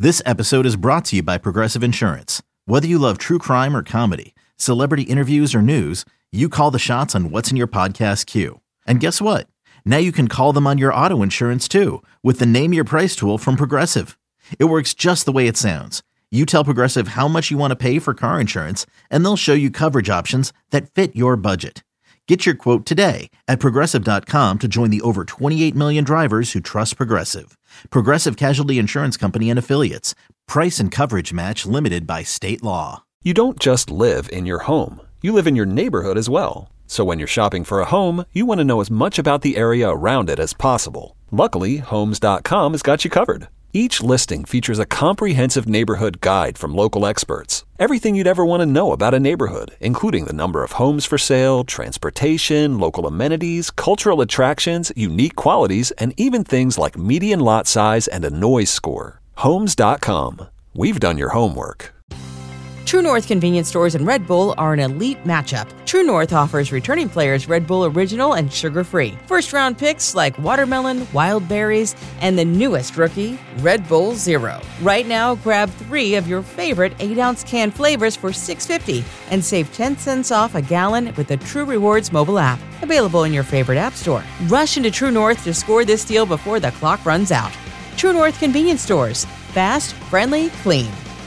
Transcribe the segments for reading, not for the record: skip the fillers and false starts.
This episode is brought to you by Progressive Insurance. Whether you love true crime or comedy, celebrity interviews or news, you call the shots on what's in your podcast queue. And guess what? Now you can call them on your auto insurance too with the Name Your Price tool from Progressive. It works just the way it sounds. You tell Progressive how much you want to pay for car insurance, and they'll show you coverage options that fit your budget. Get your quote today at Progressive.com to join the over 28 million drivers who trust Progressive. Progressive Casualty Insurance Company and Affiliates. Price and coverage match limited by state law. You don't just live in your home. You live in your neighborhood as well. So when you're shopping for a home, you want to know as much about the area around it as possible. Luckily, Homes.com has got you covered. Each listing features a comprehensive neighborhood guide from local experts. Everything you'd ever want to know about a neighborhood, including the number of homes for sale, transportation, local amenities, cultural attractions, unique qualities, and even things like median lot size and a noise score. Homes.com. We've done your homework. True North convenience stores and Red Bull are an elite matchup. True North offers returning players Red Bull Original and sugar-free. First-round picks like watermelon, wild berries, and the newest rookie, Red Bull Zero. Right now, grab 3 of your favorite 8-ounce can flavors for $6.50 and save 10 cents off a gallon with the True Rewards mobile app. Available in your favorite app store. Rush into True North to score this deal before the clock runs out. True North convenience stores. Fast, friendly, clean.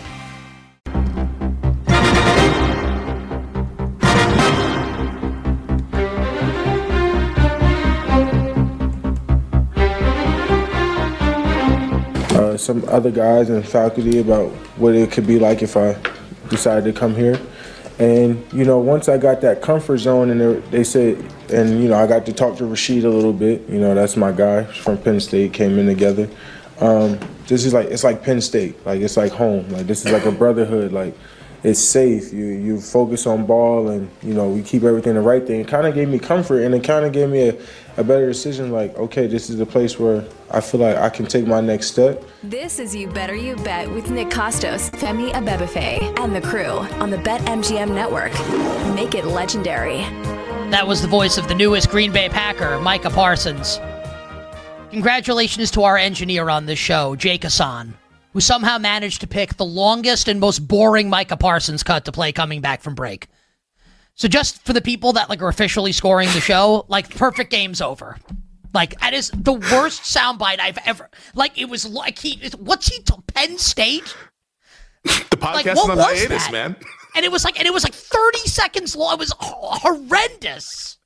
Some other guys and faculty about what it could be like if I decided to come here. And, once I got that comfort zone and they said, and, I got to talk to Rashid a little bit, that's my guy from Penn State, came in together. This is it's like Penn State, it's like home. This is like a brotherhood, it's safe. You focus on ball and, we keep everything the right thing. It kind of gave me comfort and it kind of gave me a better decision. Okay, this is the place where I feel like I can take my next step. This is You Better You Bet with Nick Costos, Femi Abebefe, and the crew on the BetMGM network. Make it legendary. That was the voice of the newest Green Bay Packer, Micah Parsons. Congratulations to our engineer on this show, Jake Hassan, who somehow managed to pick the longest and most boring Micah Parsons cut to play coming back from break. So just for the people that are officially scoring the show, perfect game's over. That is the worst soundbite I've ever. It was what's he to Penn State? The podcast is on hiatus, man. And it was 30 seconds long. It was horrendous.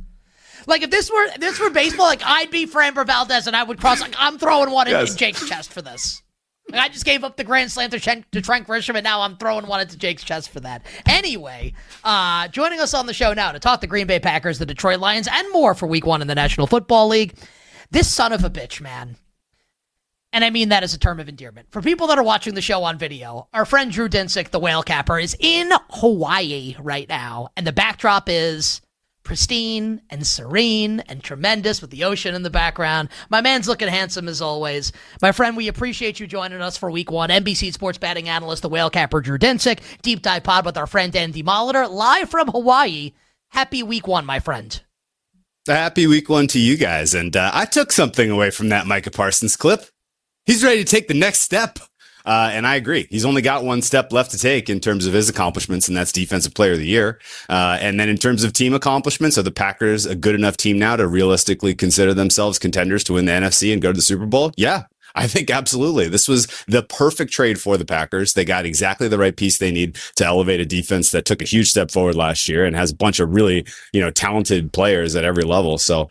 If this were baseball, I'd be Framber Valdez and I would cross. I'm throwing one in Jake's chest for this. I just gave up the grand slam to Trent Grisham, and now I'm throwing one into Jake's chest for that. Anyway, joining us on the show now to talk the Green Bay Packers, the Detroit Lions, and more for Week 1 in the National Football League, this son of a bitch, man. And I mean that as a term of endearment. For people that are watching the show on video, our friend Drew Dinsick, the whale capper, is in Hawaii right now, and the backdrop is pristine and serene and tremendous with the ocean in the background. My man's looking handsome as always. My friend, we appreciate you joining us for Week 1. NBC sports betting analyst, the whale capper, Drew Dinsick. Deep dive pod with our friend Andy Molitor, live from Hawaii. Happy Week 1, my friend. Happy Week 1 to you guys. And I took something away from that Micah Parsons clip. He's ready to take the next step. And I agree. He's only got one step left to take in terms of his accomplishments, and that's Defensive Player of the Year. And then in terms of team accomplishments, are the Packers a good enough team now to realistically consider themselves contenders to win the NFC and go to the Super Bowl? Yeah, I think absolutely. This was the perfect trade for the Packers. They got exactly the right piece they need to elevate a defense that took a huge step forward last year and has a bunch of really, talented players at every level. So,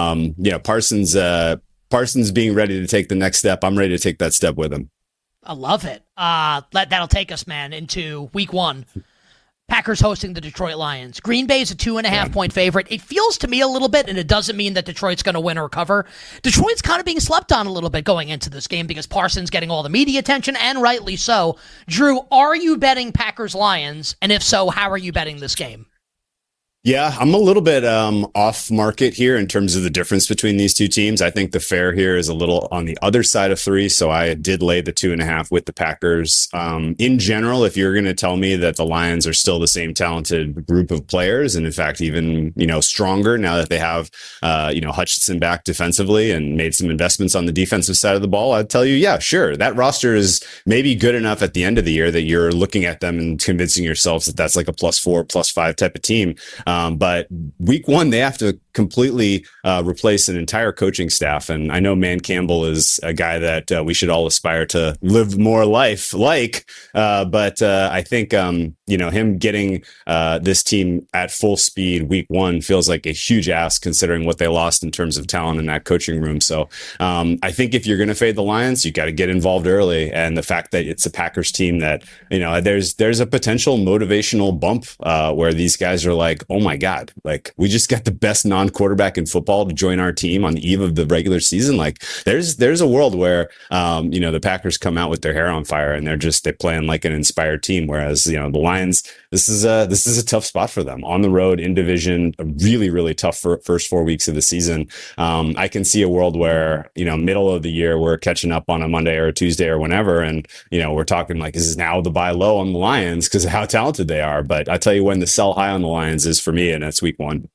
Parsons being ready to take the next step, I'm ready to take that step with him. I love it. That'll take us, man, into Week 1. Packers hosting the Detroit Lions. Green Bay is a 2.5-point favorite. It feels to me a little bit, and it doesn't mean that Detroit's going to win or cover. Detroit's kind of being slept on a little bit going into this game because Parsons getting all the media attention, and rightly so. Drew, are you betting Packers-Lions? And if so, how are you betting this game? Yeah, I'm a little bit off market here in terms of the difference between these two teams. I think the fair here is a little on the other side of 3. So I did lay the 2.5 with the Packers. In general, if you're going to tell me that the Lions are still the same talented group of players, and in fact, even, stronger now that they have, Hutchinson back defensively and made some investments on the defensive side of the ball, I'd tell you, yeah, sure. That roster is maybe good enough at the end of the year that you're looking at them and convincing yourselves that that's like a +4, +5 type of team. But week 1, they have to completely replace an entire coaching staff. And I know Man Campbell is a guy that we should all aspire to live more life like. But I think, him getting this team at full speed week 1 feels like a huge ask considering what they lost in terms of talent in that coaching room. So I think if you're going to fade the Lions, you got to get involved early. And the fact that it's a Packers team that, there's a potential motivational bump where these guys are like, oh my God, like we just got the best non-quarterback in football to join our team on the eve of the regular season. Like there's a world where, the Packers come out with their hair on fire and they're playing like an inspired team. Whereas, the Lions, this is a tough spot for them on the road in division, a really, really tough first 4 weeks of the season. I can see a world where, middle of the year, we're catching up on a Monday or a Tuesday or whenever. And, we're talking like, this is now the buy low on the Lions because of how talented they are. But I tell you when the sell high on the Lions is for me, and that's week 1.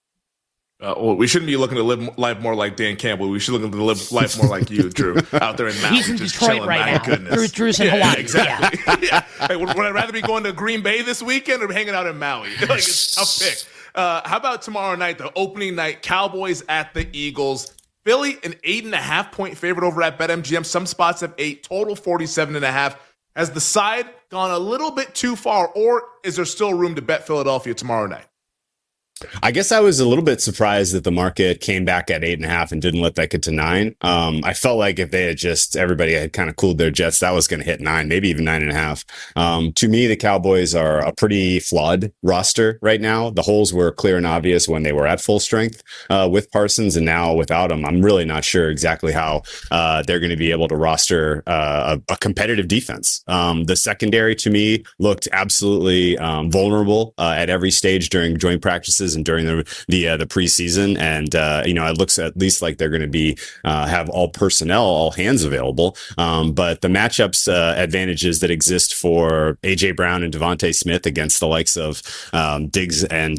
We shouldn't be looking to live life more like Dan Campbell. We should look to live life more like you, Drew, out there in Mountain. He's in Detroit right now. Goodness. Drew's in Hawaii. Exactly. Yeah. Hey, would I rather be going to Green Bay this weekend or hanging out in Maui? It's a tough pick. How about tomorrow night, the opening night, Cowboys at the Eagles? Philly, an 8.5-point favorite over at BetMGM. Some spots have 8, total 47.5. Has the side gone a little bit too far, or is there still room to bet Philadelphia tomorrow night? I guess I was a little bit surprised that the market came back at 8.5 and didn't let that get to 9. I felt like if they had everybody had kind of cooled their jets, that was going to hit 9, maybe even 9.5. To me, the Cowboys are a pretty flawed roster right now. The holes were clear and obvious when they were at full strength with Parsons, and now without him, I'm really not sure exactly how they're going to be able to roster a competitive defense. The secondary to me looked absolutely vulnerable at every stage during joint practices and during the preseason, and it looks at least like they're going to be have all personnel, all hands available. But the matchups advantages that exist for AJ Brown and Devontae Smith against the likes of Diggs and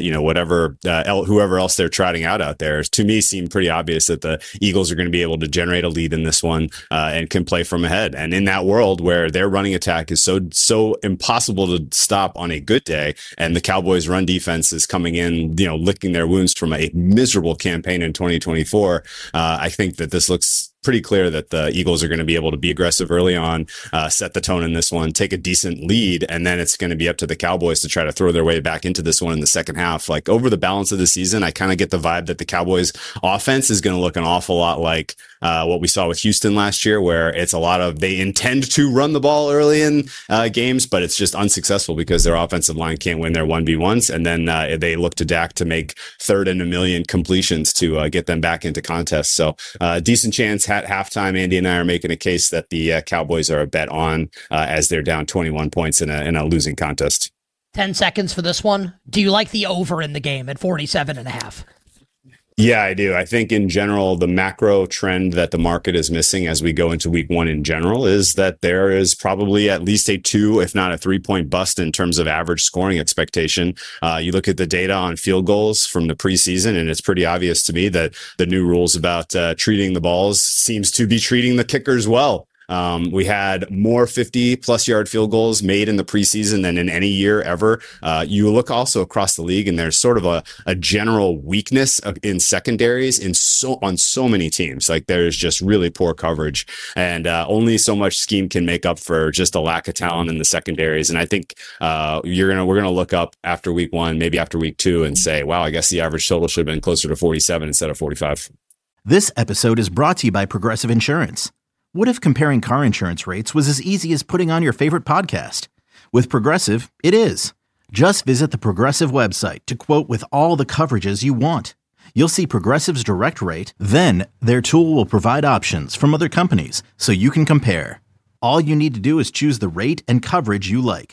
whoever else they're trotting out there, to me seem pretty obvious that the Eagles are going to be able to generate a lead in this one and can play from ahead. And in that world where their running attack is so impossible to stop on a good day, and the Cowboys' run defense is coming in, licking their wounds from a miserable campaign in 2024. I think that this looks pretty clear that the Eagles are going to be able to be aggressive early on, set the tone in this one, take a decent lead, and then it's going to be up to the Cowboys to try to throw their way back into this one in the second half. Like over the balance of the season, I kind of get the vibe that the Cowboys offense is going to look an awful lot like what we saw with Houston last year, where it's a lot of they intend to run the ball early in games, but it's just unsuccessful because their offensive line can't win their 1v1s. And then they look to Dak to make 3rd and 1 million completions to get them back into contests. So decent chance at halftime. Andy and I are making a case that the Cowboys are a bet on as they're down 21 points in a losing contest. 10 seconds for this one. Do you like the over in the game at 47.5? Yeah, I do. I think in general, the macro trend that the market is missing as we go into week 1 in general is that there is probably at least a 2, if not a 3-point bust in terms of average scoring expectation. You look at the data on field goals from the preseason, and it's pretty obvious to me that the new rules about treating the balls seems to be treating the kickers well. We had more 50-plus yard field goals made in the preseason than in any year ever. You look also across the league, and there's sort of a general weakness in secondaries on so many teams. Like there's just really poor coverage, and only so much scheme can make up for just a lack of talent in the secondaries. And I think we're gonna look up after week 1, maybe after week 2, and say, wow, I guess the average total should have been closer to 47 instead of 45. This episode is brought to you by Progressive Insurance. What if comparing car insurance rates was as easy as putting on your favorite podcast? With Progressive, it is. Just visit the Progressive website to quote with all the coverages you want. You'll see Progressive's direct rate, then their tool will provide options from other companies so you can compare. All you need to do is choose the rate and coverage you like.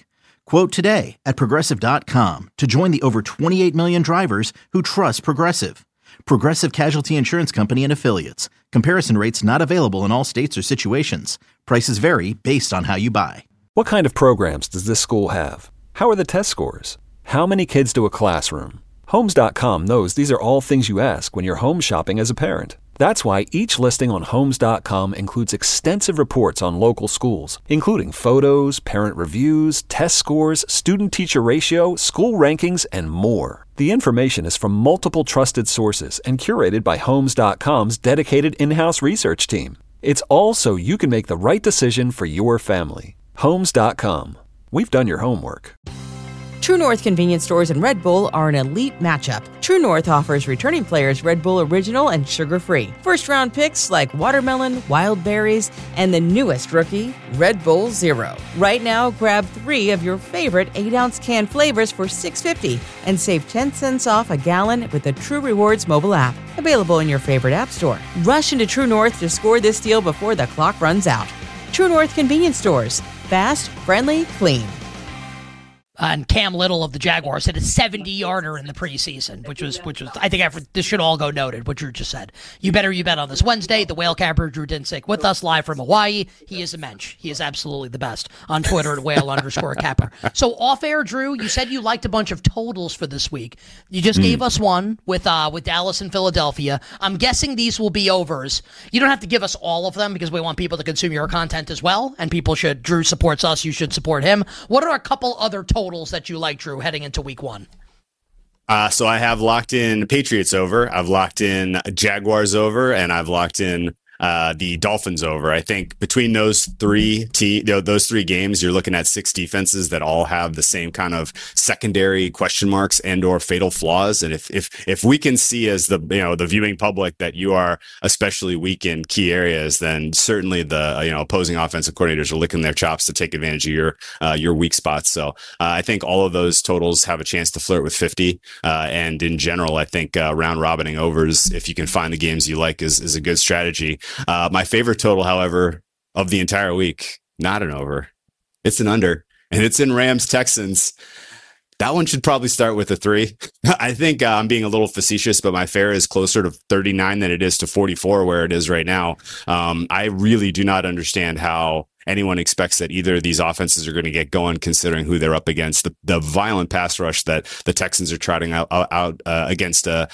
Quote today at Progressive.com to join the over 28 million drivers who trust Progressive. Progressive Casualty Insurance Company and Affiliates. Comparison rates not available in all states or situations. Prices vary based on how you buy. What kind of programs does this school have? How are the test scores? How many kids do a classroom? Homes.com knows these are all things you ask when you're home shopping as a parent. That's why each listing on Homes.com includes extensive reports on local schools, including photos, parent reviews, test scores, student-teacher ratio, school rankings, and more. The information is from multiple trusted sources and curated by Homes.com's dedicated in-house research team. It's all so you can make the right decision for your family. Homes.com. We've done your homework. True North convenience stores and Red Bull are an elite matchup. True North offers returning players Red Bull Original and sugar-free. First-round picks like watermelon, wild berries, and the newest rookie, Red Bull Zero. Right now, grab 3 of your favorite 8-ounce can flavors for $6.50 and save 10 cents off a gallon with the True Rewards mobile app. Available in your favorite app store. Rush into True North to score this deal before the clock runs out. True North convenience stores. Fast, friendly, clean. And Cam Little of the Jaguars hit a 70-yarder in the preseason, which was I think this should all go noted, what Drew just said. You bet on this Wednesday. The whale capper, Drew Dinsick, with us live from Hawaii. He is a mensch. He is absolutely the best on Twitter at whale_capper. So off air, Drew, you said you liked a bunch of totals for this week. You just gave us one with Dallas and Philadelphia. I'm guessing these will be overs. You don't have to give us all of them because we want people to consume your content as well. And Drew supports us. You should support him. What are a couple other totals that you like, Drew, heading into week 1? So I have locked in Patriots over, I've locked in Jaguars over, and I've locked in the Dolphins over. I think between those three games, you're looking at 6 defenses that all have the same kind of secondary question marks and or fatal flaws. And if we can see as the viewing public that you are especially weak in key areas, then certainly the opposing offensive coordinators are licking their chops to take advantage of your weak spots. So I think all of those totals have a chance to flirt with 50. And in general, I think round robining overs, if you can find the games you like, is a good strategy. My favorite total, however, of the entire week, not an over. It's an under, and it's in Rams-Texans. That one should probably start with a 3. I think I'm being a little facetious, but my fare is closer to 39 than it is to 44 where it is right now. I really do not understand how anyone expects that either of these offenses are going to get going, considering who they're up against. The violent pass rush that the Texans are trotting out against an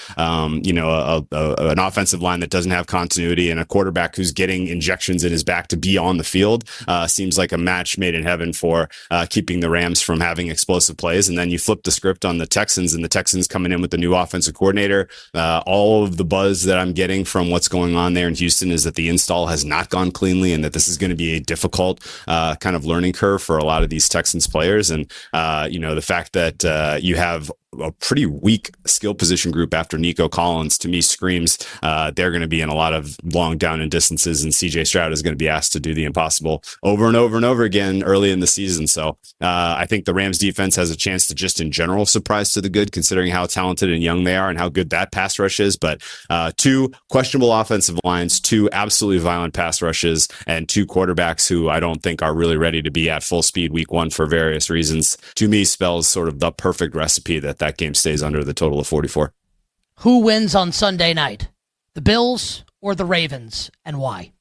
offensive line that doesn't have continuity and a quarterback who's getting injections in his back to be on the field seems like a match made in heaven for keeping the Rams from having explosive plays. And then you flip the script on the Texans, and the Texans coming in with the new offensive coordinator. All of the buzz that I'm getting from what's going on there in Houston is that the install has not gone cleanly and that this is going to be a difficult kind of learning curve for a lot of these Texans players. And, the fact that you have a pretty weak skill position group after Nico Collins, to me, screams they're going to be in a lot of long down and distances, and CJ Stroud is going to be asked to do the impossible over and over and over again early in the season. So I think the Rams defense has a chance to just in general surprise to the good, considering how talented and young they are and how good that pass rush is. But 2 questionable offensive lines, 2 absolutely violent pass rushes, and 2 quarterbacks who I don't think are really ready to be at full speed week 1 for various reasons, to me spells sort of the perfect recipe that game stays under the total of 44. Who wins on Sunday night? The Bills or the Ravens, and why?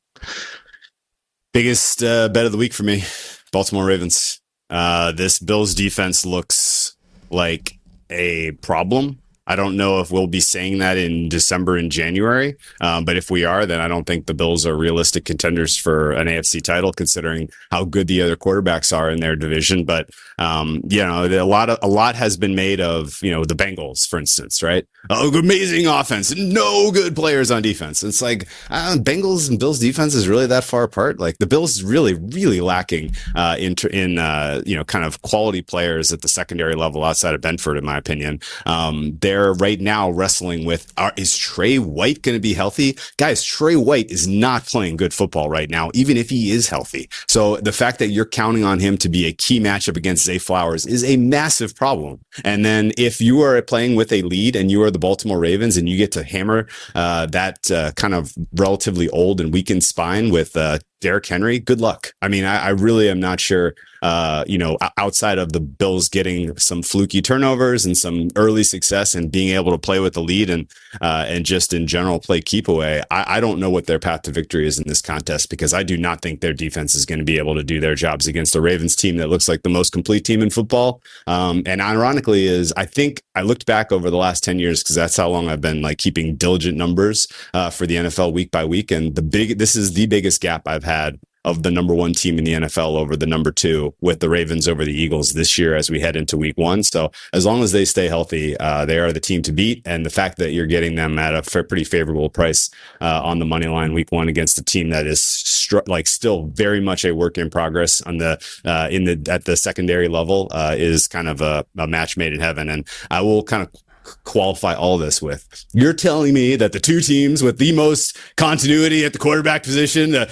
Biggest bet of the week for me, Baltimore Ravens. This Bills defense looks like a problem. I don't know if we'll be saying that in December and January, but if we are, then I don't think the Bills are realistic contenders for an AFC title, considering how good the other quarterbacks are in their division. But a lot has been made of the Bengals, for instance, right? Oh, amazing offense, no good players on defense. It's like Bengals and Bills defense is really that far apart. Like the Bills is really, really lacking in kind of quality players at the secondary level outside of Benford, in my opinion. They're right now wrestling with, is Trey White going to be healthy? Guys, Trey White is not playing good football right now, even if he is healthy. So the fact that you're counting on him to be a key matchup against Zay Flowers is a massive problem. And then if you are playing with a lead and you are the Baltimore Ravens and you get to hammer that kind of relatively old and weakened spine with Derrick Henry, good luck. I mean, I really am not sure, outside of the Bills getting some fluky turnovers and some early success and being able to play with the lead and just in general play keep away. I don't know what their path to victory is in this contest, because I do not think their defense is going to be able to do their jobs against the Ravens team that looks like the most complete team in football. And ironically I think I looked back over the last 10 years, because that's how long I've been like keeping diligent numbers for the NFL week by week. And this is the biggest gap I've had of the number one team in the NFL over the number two, with the Ravens over the Eagles this year as we head into week one. So as long as they stay healthy, they are the team to beat. And the fact that you're getting them at a pretty favorable price on the money line week one against a team that is still very much a work in progress on at the secondary level is kind of a match made in heaven. And I will kind of qualify all this with, you're telling me that the two teams with the most continuity at the quarterback position, the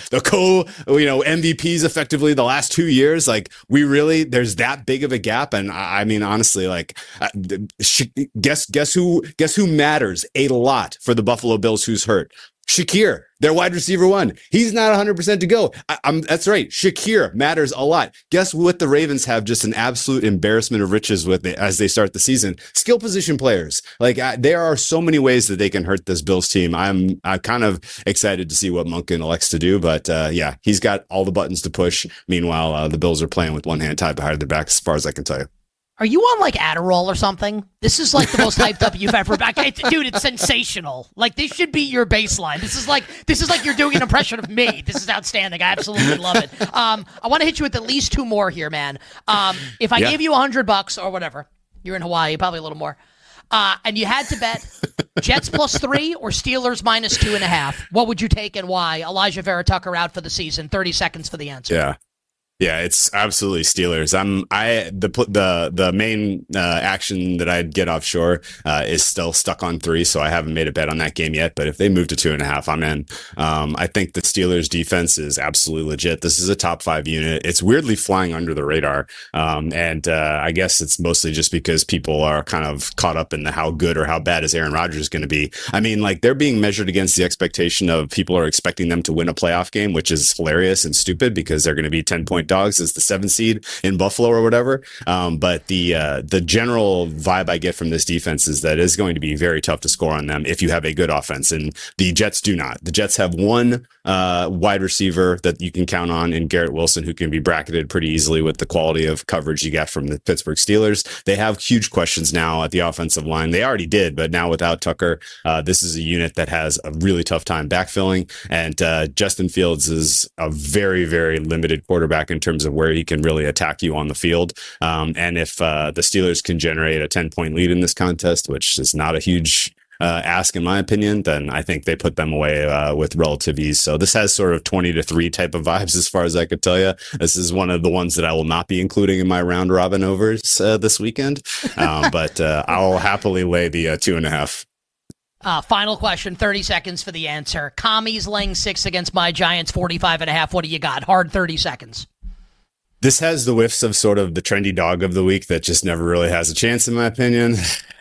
MVPs effectively the last 2 years, like there's that big of a gap. And I mean, honestly, like guess who matters a lot for the Buffalo Bills who's hurt? Shakir, their wide receiver one. He's not 100% to go. That's right. Shakir matters a lot. Guess what? The Ravens have just an absolute embarrassment of riches with it as they start the season. Skill position players. Like there are so many ways that they can hurt this Bills team. I'm kind of excited to see what Monken elects to do, but he's got all the buttons to push. Meanwhile, the Bills are playing with one hand tied behind their back, as far as I can tell you. Are you on like Adderall or something? This is like the most hyped up you've ever been. Dude, it's sensational. Like this should be your baseline. This is like you're doing an impression of me. This is outstanding. I absolutely love it. I want to hit you with at least two more here, man. If I gave you $100 or whatever, you're in Hawaii, probably a little more, and you had to bet Jets +3 or Steelers -2.5, what would you take and why? Elijah Vera Tucker out for the season. 30 seconds for the answer. Yeah, it's absolutely Steelers. The main action that I'd get offshore is still stuck on 3, so I haven't made a bet on that game yet. But if they move to 2.5, I'm in. I think the Steelers defense is absolutely legit. This is a top 5 unit. It's weirdly flying under the radar, and I guess it's mostly just because people are kind of caught up in the how good or how bad is Aaron Rodgers going to be. I mean, like they're being measured against the expectation of people are expecting them to win a playoff game, which is hilarious and stupid because they're going to be 10-point dogs as the 7th seed in Buffalo or whatever. But the general vibe I get from this defense is that it's going to be very tough to score on them if you have a good offense. And the Jets do not. The Jets have one wide receiver that you can count on in Garrett Wilson, who can be bracketed pretty easily with the quality of coverage you get from the Pittsburgh Steelers. They have huge questions now at the offensive line. They already did, but now without Tucker, this is a unit that has a really tough time backfilling. And Justin Fields is a very, very limited quarterback in terms of where he can really attack you on the field. And if the Steelers can generate a 10-point lead in this contest, which is not a huge ask in my opinion, then I think they put them away with relative ease. So this has sort of 20-3 type of vibes as far as I could tell you. This is one of the ones that I will not be including in my round robin overs this weekend. But I'll happily lay the 2.5. Final question, 30 seconds for the answer. Commies laying 6 against my Giants, 45.5. What do you got? Hard 30 seconds. This has the whiffs of sort of the trendy dog of the week that just never really has a chance, in my opinion.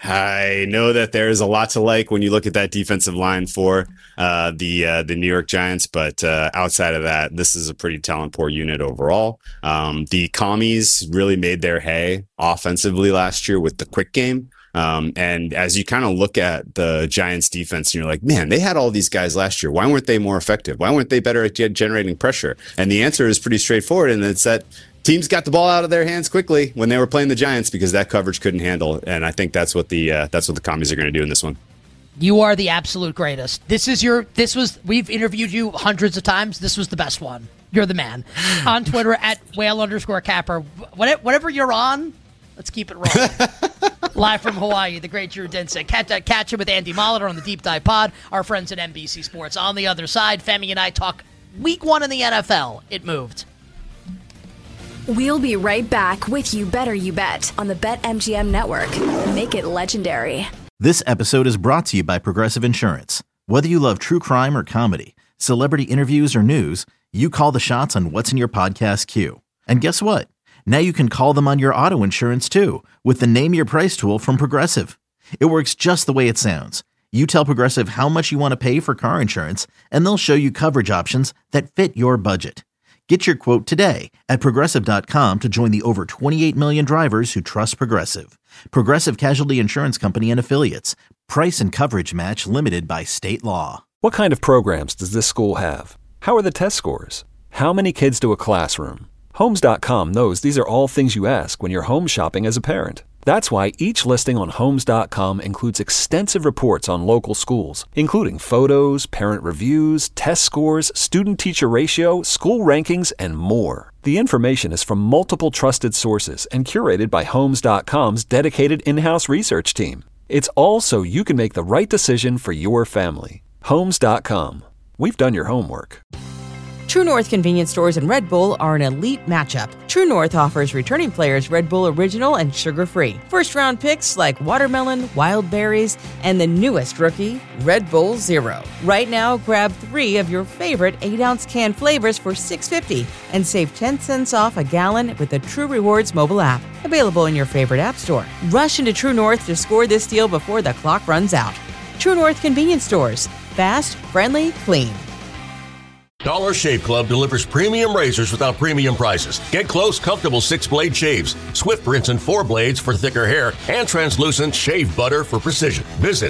I know that there's a lot to like when you look at that defensive line for the New York Giants, but outside of that, this is a pretty talent-poor unit overall. The Commies really made their hay offensively last year with the quick game. And as you kind of look at the Giants defense and you're like, man, they had all these guys last year. Why weren't they more effective? Why weren't they better at generating pressure? And the answer is pretty straightforward. And it's that teams got the ball out of their hands quickly when they were playing the Giants because that coverage couldn't handle it. And I think that's what the Commies are going to do in this one. You are the absolute greatest. We've interviewed you hundreds of times. This was the best one. You're the man. On Twitter at @whale_capper. Whatever you're on, let's keep it rolling. Live from Hawaii, the great Drew Dinsick. Catch him with Andy Molitor on the Deep Dive Pod, our friends at NBC Sports. On the other side, Femi and I talk week 1 in the NFL. It moved. We'll be right back with You Better You Bet on the BetMGM Network. Make it legendary. This episode is brought to you by Progressive Insurance. Whether you love true crime or comedy, celebrity interviews or news, you call the shots on what's in your podcast queue. And guess what? Now you can call them on your auto insurance too with the Name Your Price tool from Progressive. It works just the way it sounds. You tell Progressive how much you want to pay for car insurance, and they'll show you coverage options that fit your budget. Get your quote today at Progressive.com to join the over 28 million drivers who trust Progressive. Progressive Casualty Insurance Company and Affiliates. Price and coverage match limited by state law. What kind of programs does this school have? How are the test scores? How many kids do a classroom? Homes.com knows these are all things you ask when you're home shopping as a parent. That's why each listing on Homes.com includes extensive reports on local schools, including photos, parent reviews, test scores, student-teacher ratio, school rankings, and more. The information is from multiple trusted sources and curated by Homes.com's dedicated in-house research team. It's all so you can make the right decision for your family. Homes.com. We've done your homework. True North convenience stores and Red Bull are an elite matchup. True North offers returning players Red Bull Original and sugar-free. First-round picks like watermelon, wild berries, and the newest rookie, Red Bull Zero. Right now, grab 3 of your favorite 8-ounce can flavors for $6.50 and save 10 cents off a gallon with the True Rewards mobile app. Available in your favorite app store. Rush into True North to score this deal before the clock runs out. True North convenience stores. Fast, friendly, clean. Dollar Shave Club delivers premium razors without premium prices. Get close, comfortable 6-blade shaves, swift rinse and 4 blades for thicker hair, and translucent shave butter for precision. Visit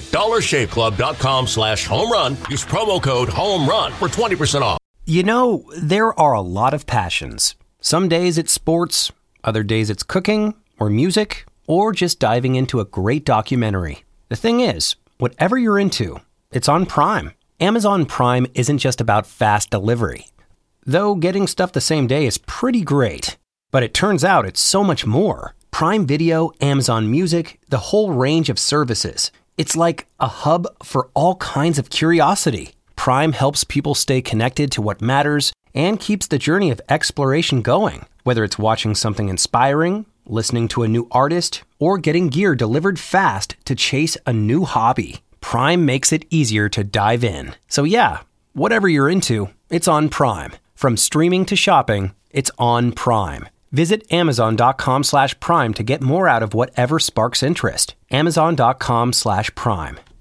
dollarshaveclub.com/homerun. Use promo code HOMERUN for 20% off. You know, there are a lot of passions. Some days it's sports, other days it's cooking or music, or just diving into a great documentary. The thing is, whatever you're into, it's on Prime. Amazon Prime isn't just about fast delivery. Though getting stuff the same day is pretty great. But it turns out it's so much more. Prime Video, Amazon Music, the whole range of services. It's like a hub for all kinds of curiosity. Prime helps people stay connected to what matters and keeps the journey of exploration going. Whether it's watching something inspiring, listening to a new artist, or getting gear delivered fast to chase a new hobby. Prime makes it easier to dive in. So yeah, whatever you're into, it's on Prime. From streaming to shopping, it's on Prime. Visit Amazon.com/Prime to get more out of whatever sparks interest. Amazon.com/Prime.